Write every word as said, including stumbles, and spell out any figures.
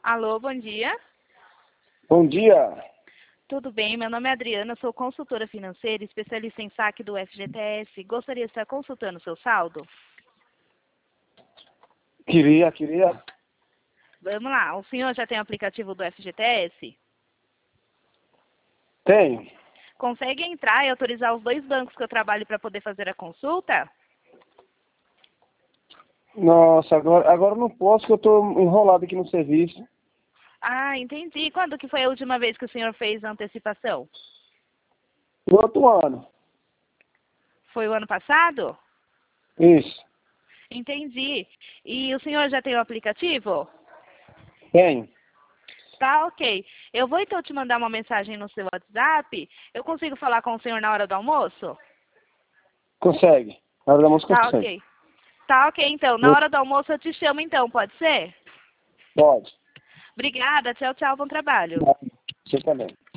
Alô, bom dia. Bom dia. Tudo bem? Meu nome é Adriana, sou consultora financeira, especialista em saque do F G T S. Gostaria de estar consultando o seu saldo? Queria, queria. Vamos lá, o senhor já tem o aplicativo do F G T S? Tenho. Consegue entrar e autorizar os dois bancos que eu trabalho para poder fazer a consulta? Nossa, agora, agora eu não posso, que eu estou enrolado aqui no serviço. Ah, entendi. Quando que foi a última vez que o senhor fez a antecipação? No outro ano. Foi o ano passado? Isso. Entendi. E o senhor já tem o aplicativo? Tenho. Tá, ok. Eu vou então te mandar uma mensagem no seu WhatsApp. Eu consigo falar com o senhor na hora do almoço? Consegue. Na hora da música Tá, consegue. ok. Tá, ok, então. Na hora do almoço eu te chamo então, pode ser? Pode. Obrigada, tchau, tchau, bom trabalho. Você também.